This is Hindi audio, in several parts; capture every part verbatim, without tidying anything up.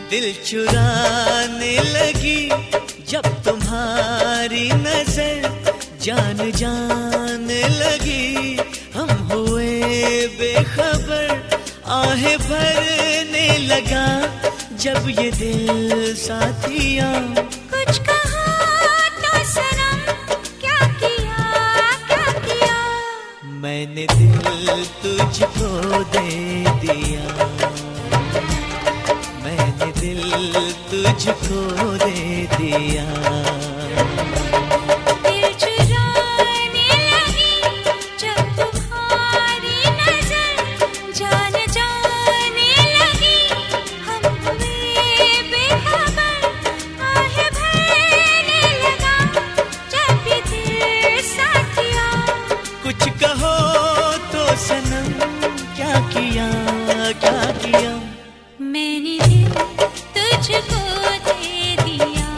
दिल चुराने लगी जब तुम्हारी नजर जान जाने लगी। हम हुए बेखबर आहें भरने लगा जब ये दिल साथिया। कुछ कहा तो सनम, क्या किया क्या किया। मैंने दिल तुझको दे दिया, मैंने दिल तुझको दे दिया। दिल चुराने लगी जब तुम्हारी नजर जान जाने लगी। हम हुए बेखबर आहें भरने लगा जब ये दिल साथिया। कुछ कहो तो सनम, क्या किया क्या किया। मैंने दिल तुझको दे दिया,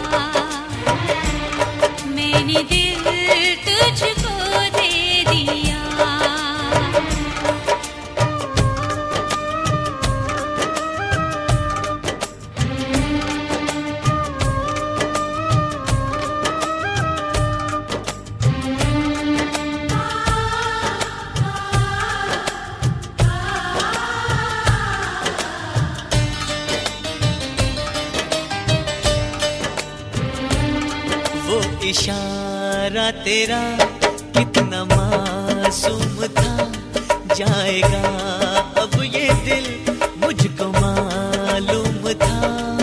मैंने दिल तुझको दे दिया। वो इशारा तेरा कितना मासूम था, जाएगा अब ये दिल मुझको मालूम था।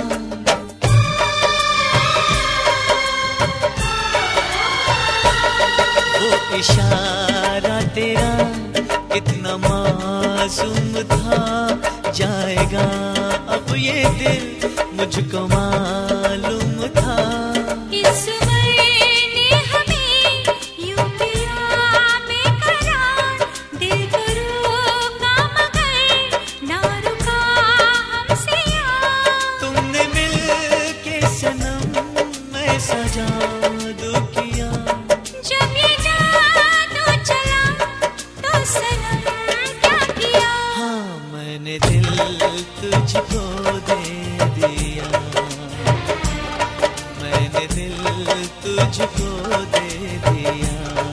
वो इशारा तेरा कितना मासूम था, जाएगा अब ये दिल मुझको मालूम था। इस मरने हमें यूं किया बेकरार, दिल को रोका मगर ना रुका हमसे यार। तुमने मिल के सनम ऐसा जादू किया। जब ये जादू चला तो सनम क्या किया। हाँ मैंने दिल तुझको दे दिया, मैंने दिल तुझको दे दिया।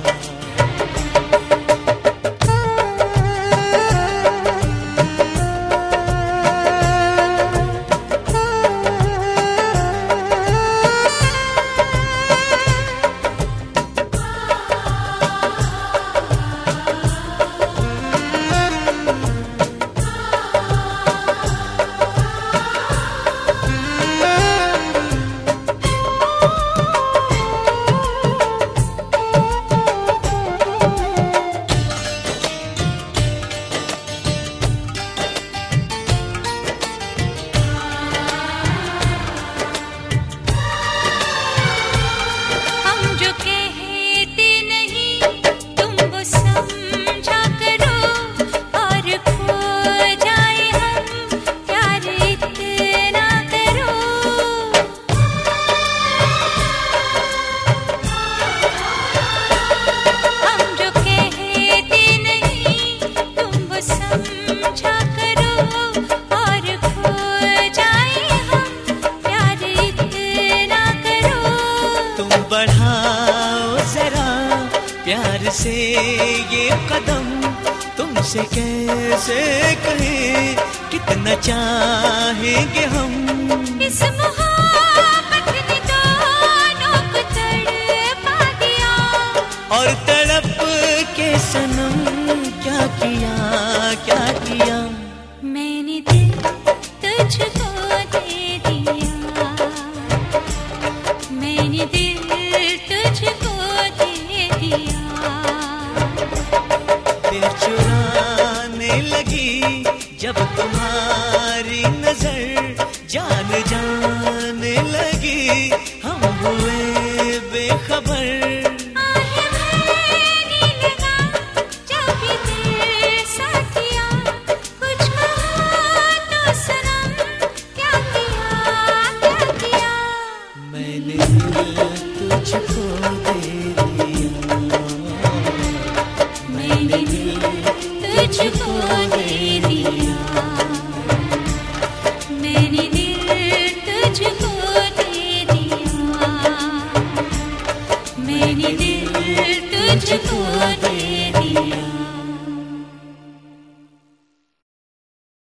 बढ़ाओ जरा प्यार से ये कदम, तुमसे कैसे कहें कितना चाहेंगे हम। इस मोहब्बत ने दोनों को तड़पा दिया, और तड़प के सनम क्या किया क्या किया। मैंने दिल तुझको दे दिया, मैंने दिल तुझको दे दिया। दिल चुराने लगी जब तुम्हारी नजर जान जाने लगी। हम हुए बेखबर आहें भरने लगा जब ये दिल साथिया। कुछ कहा तो सनम क्या किया क्या किया। मैंने दिल तुझको दे दिया, मैंने दिल तुझको